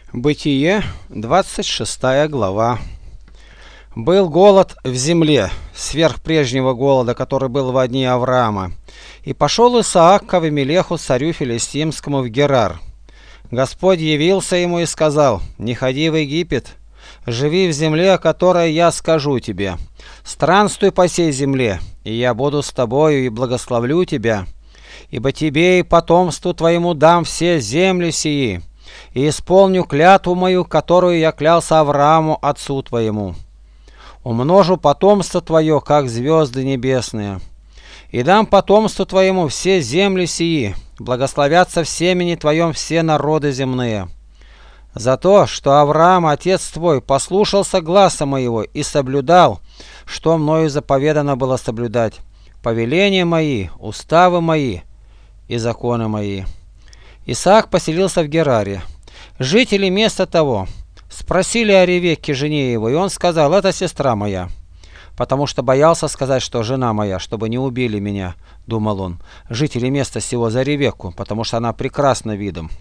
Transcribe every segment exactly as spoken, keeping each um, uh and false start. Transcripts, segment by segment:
Бытие, двадцать шестая глава. Был голод в земле, сверх прежнего голода, который был во дни Авраама. И пошел Исаак к Авимелеху, царю филистимскому, в Герар. Господь явился ему и сказал: «Не ходи в Египет, живи в земле, о которой я скажу тебе. Странствуй по сей земле, и я буду с тобою и благословлю тебя. Ибо тебе и потомству твоему дам все земли сии, и исполню клятву мою, которую я клялся Аврааму, отцу твоему. Умножу потомство твое, как звезды небесные, и дам потомству твоему все земли сии, благословятся в семени твоем все народы земные. За то, что Авраам, отец твой, послушался гласа моего и соблюдал, что мною заповедано было соблюдать, повеления мои, уставы мои и законы мои». Исаак поселился в Гераре. Жители места того спросили о Ревекке, жене его, и он сказал: «Это сестра моя», потому что боялся сказать, что жена моя, чтобы не убили меня, думал он, жители места сего, за Ревекку, потому что она прекрасна видом.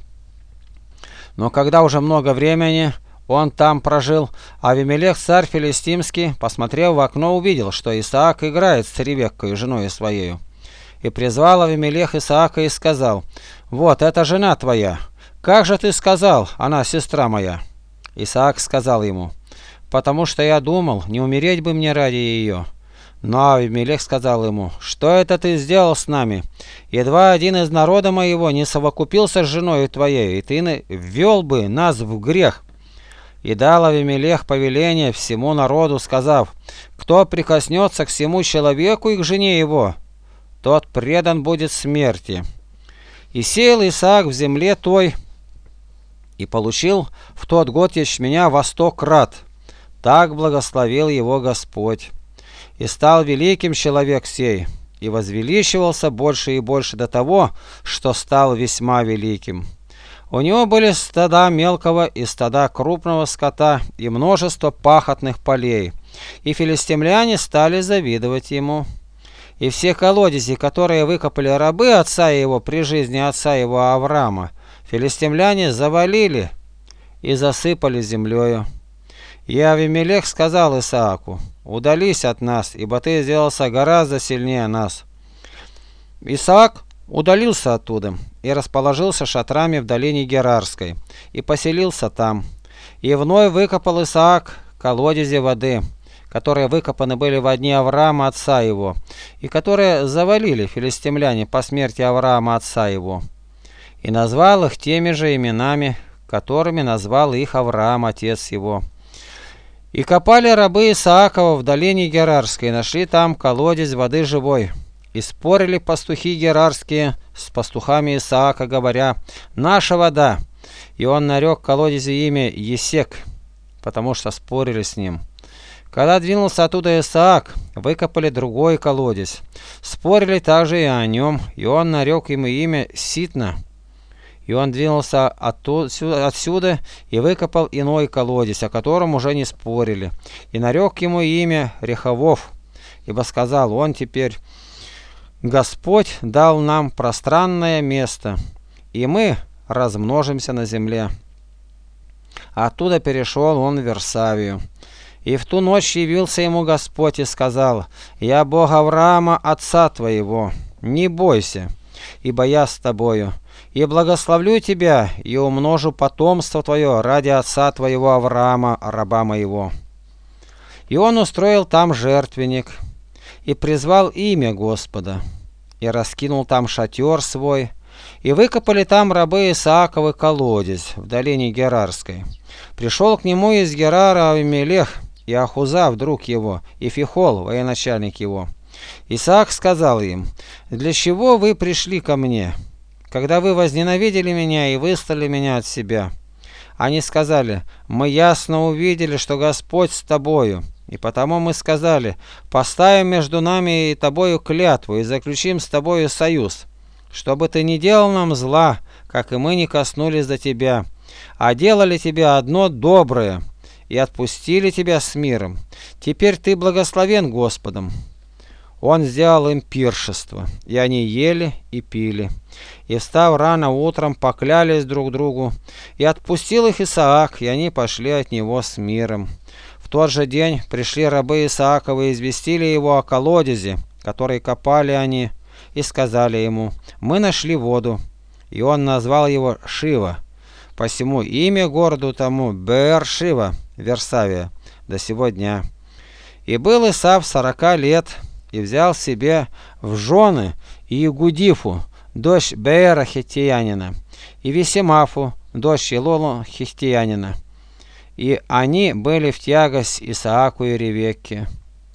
Но когда уже много времени он там прожил, Авимелех, царь филистимский, посмотрев в окно, увидел, что Исаак играет с Ревеккой, женой своей. И призвал Авимелех Исаака и сказал: «Вот, это жена твоя. Как же ты сказал, она сестра моя?» Исаак сказал ему: «Потому что я думал, не умереть бы мне ради ее». Но Авимелех сказал ему: «Что это ты сделал с нами? Едва один из народа моего не совокупился с женой твоей, и ты ввел бы нас в грех». И дал Авимелех повеление всему народу, сказав: «Кто прикоснется к всему человеку и к жене его, тот предан будет смерти». И сеял Исаак в земле той, и получил в тот год ячменя во сто крат. Так благословил его Господь. И стал великим человек сей, и возвеличивался больше и больше до того, что стал весьма великим. У него были стада мелкого и стада крупного скота, и множество пахотных полей, и филистимляне стали завидовать ему. И все колодези, которые выкопали рабы отца его при жизни отца его Авраама, филистимляне завалили и засыпали землею. И Авимелех сказал Исааку: «Удались от нас, ибо ты сделался гораздо сильнее нас». Исаак удалился оттуда и расположился шатрами в долине Герарской, и поселился там. И вновь выкопал Исаак колодези воды, которые выкопаны были во дни Авраама отца его, и которые завалили филистимляне по смерти Авраама отца его. И назвал их теми же именами, которыми назвал их Авраам отец его. И копали рабы Исаакова в долине Герарской, и нашли там колодец воды живой. И спорили пастухи герарские с пастухами Исаака, говоря: «Наша вода». И он нарек колодезу имя Есек, потому что спорили с ним. Когда двинулся оттуда Исаак, выкопали другой колодец. Спорили также и о нем, и он нарек ему имя Ситна. И он двинулся оттуда, отсюда и выкопал иной колодец, о котором уже не спорили, и нарек ему имя Рехавов, ибо сказал он теперь: «Господь дал нам пространное место, и мы размножимся на земле». Оттуда перешел он в Версавию. И в ту ночь явился ему Господь и сказал: «Я Бог Авраама, отца твоего, не бойся, ибо я с тобою, и благословлю тебя, и умножу потомство твое ради отца твоего Авраама, раба моего». И он устроил там жертвенник, и призвал имя Господа, и раскинул там шатер свой, и выкопали там рабы Исааковы колодец в долине Герарской. Пришел к нему из Герара Авимелех, и Ахуза, друг его, и Фихол, военачальник его. Исаак сказал им: «Для чего вы пришли ко мне, когда вы возненавидели меня и выслали меня от себя?» Они сказали: «Мы ясно увидели, что Господь с тобою, и потому мы сказали: поставим между нами и тобою клятву, и заключим с тобою союз, чтобы ты не делал нам зла, как и мы не коснулись до тебя, а делали тебе одно доброе, и отпустили тебя с миром. Теперь ты благословен Господом». он сделал им пиршество, и они ели и пили. И, встав рано утром, поклялись друг другу, и отпустил их Исаак, и они пошли от него с миром. В тот же день пришли рабы Исааковы и известили его о колодезе, который копали они, и сказали ему: «Мы нашли воду». И он назвал его Шива. Посему имя городу тому Беэр-Шива, Версавия, до сего дня. И был Исав сорока лет, и взял себе в жены Иегудифу, дочь Беера хиттеянина, и Весемафу, дочь Елолу хиттеянина. И они были в тягость Исааку и Ревекке.